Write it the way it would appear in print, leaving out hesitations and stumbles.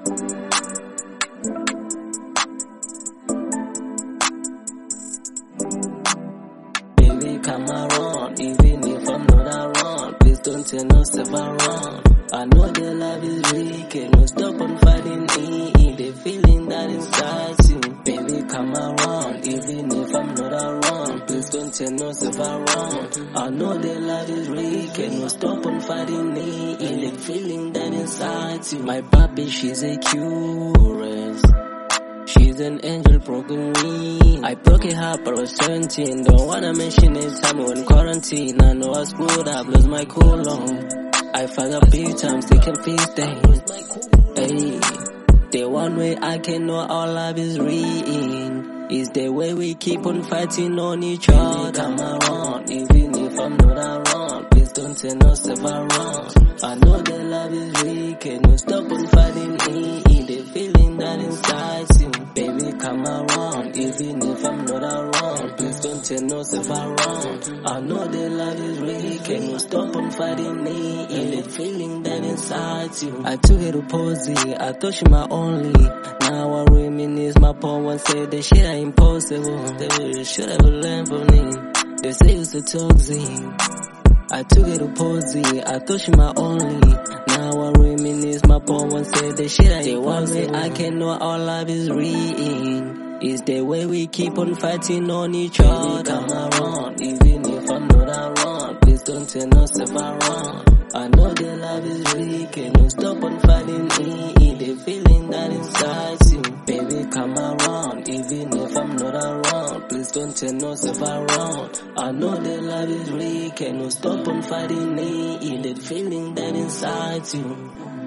Baby, come around, even if I'm not around. Please don't turn yourself around. I know the love is real, can you stop on fighting me? The feeling that inside you. Baby, come around, even if I'm not around. Please don't turn yourself around. I know the love is real, can you stop on fighting me? The feeling that inside you. My baby, she's a curious. She's an angel broken me. I broke it heart but I was 17. Don't wanna mention it, time when quarantine. I know I screwed up, lost my cool on. I fuck up big times, they can feast days. Hey, the one way I can know our love is real is the way we keep on fighting on each other. Come around, even if I'm not around. Please don't turn yourself around. I know the love is real, can you stop on fighting me? The feeling that inside you. Baby, come around, even if I'm not around. Please don't turn yourself around. I know the love is real, can you stop on fighting me? The feeling that inside you. I took her to Posey, I thought she my only. Now I reminisce my poem and say the shit ain't impossible. They should have learned from me. They say you so toxic. I took her to Posey, I thought she my only. Now I reminisce my poem and say the shit ain't impossible. The one way I can know our love is real is the way we keep on fighting on each other. Come around, even if I'm not around. Please don't turn yourself around. I know the love is real, can you stop on fighting me? The feeling that inside you. Baby, come around, even if I'm not around. Please don't turn yourself around. I know the love is real, can you stop on fighting me? The feeling that inside you.